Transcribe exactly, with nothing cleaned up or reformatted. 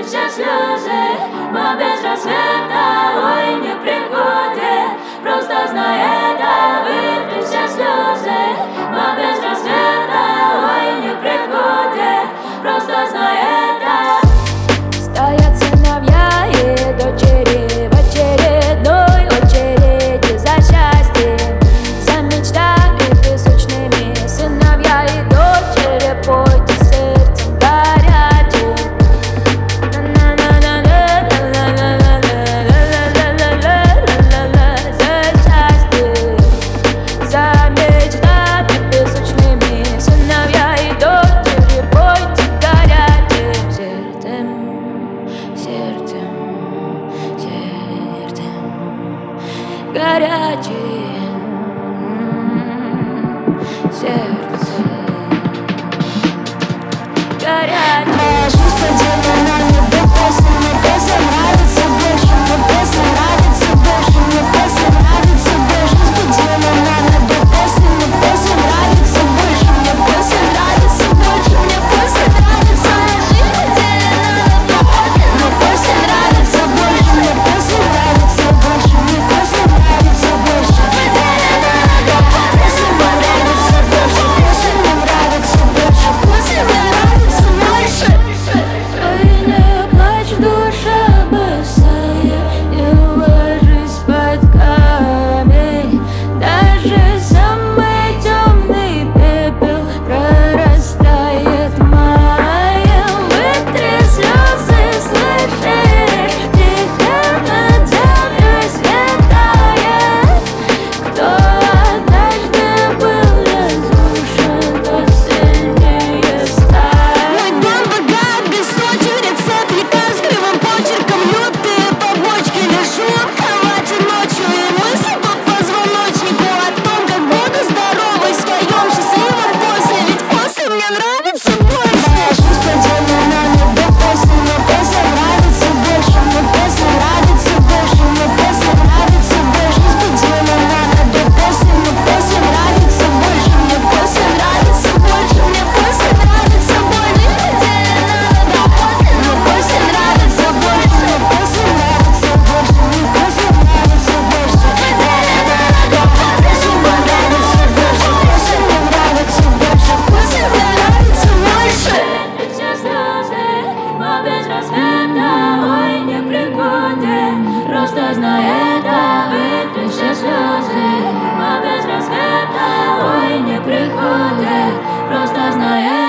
все слезы, мы без рассвета, ой, не приходит. Просто знай это, выпей все слезы, мы без рассвета, ой, не приходит. Просто знай это. Стоят сыновья и дочери в очередной очереди за счастьем, за мечтами песочными. Сыновья и дочери, пойте сердцем горячим. За счастьем, за мечтами песочными. Сыновья и дочери, пойте горячим сердцем, сердцем, сердцем горячим сердцем горячим. Моя жизнь поделена на две песни. Мне песня нравится больше, мне песня нравится больше, мне песня нравится больше. Жизнь поделена на две песни. Мне песня нравится больше, мне песня нравится больше, мне песня нравится. Моя жизнь поделена на две песни. Мне песня нравится больше, мне песня нравится больше, мне песня нравится больше. Песня мне нравится больше, песня мне нравится больше, песня мне нравится больше. Ой, не плачь, душа босая, не ложись под камень. Даже самый темный пепел прорастает маем. Вытри слезы, слышишь, тихо над землей светает. Кто однажды был разрушен, тот сильнее стал. Мой дом богат, без сотен рецепт лекарств кривым почерком. Лютые побочки, лежу в кровати ночью и мысли по позвоночнику о том, как буду здоровой в своем счастливом после. Ведь после мне нравится больше. Моя жизнь поделена на две песни. Мне песня нравится больше, мне песня нравится больше, мне песня нравится больше. Жизнь поделена на две песни. Мне песня нравится больше, мне песня нравится больше, мне песня нравится больше. Мне песня нравится больше, мне песня нравится больше, мне песня нравится больше. Песня мне нравится больше, песня мне нравится больше, песня мне нравится больше. Выпей все слезы, мы без рассвета, ой, не приходит. Просто знай это, выпей все слезы, мы без рассвета, ой, не приходит. Просто знай это.